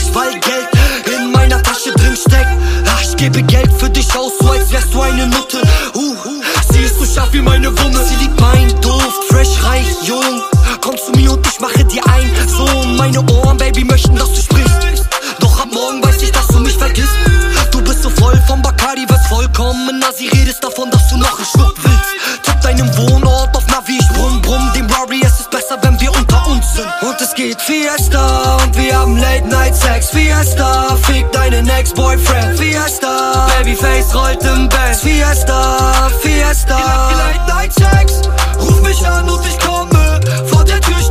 nicht, weil Geld in meiner Tasche drin steckt. Ach, ich gebe Geld für dich aus, so als wärst du eine Nutte. Sie ist so scharf wie meine Wumme. Sie liebt mein Duft, fresh, reich, jung. Komm zu mir und ich mache dir ein Sohn. Meine Ohren, Baby, möchten, dass du sprichst. Doch ab morgen weiß ich, dass du mich vergisst. Du bist so voll vom Bacardi, wirst vollkommener. Sie redest davon, dass du noch einen Schluck willst. Tipp deinem Wohnort auf Navi, ich brumm, brumm den Rari. Es ist besser, wenn wir unter uns sind. Und es geht Fiesta und wir haben Late Night Sex. Fiesta, fick deinen Ex-Boyfriend. Fiesta, Babyface rollt im Bett. Fiesta, Fiesta. Die Late Night Sex, ruf mich an und ich komme. Vor der Tür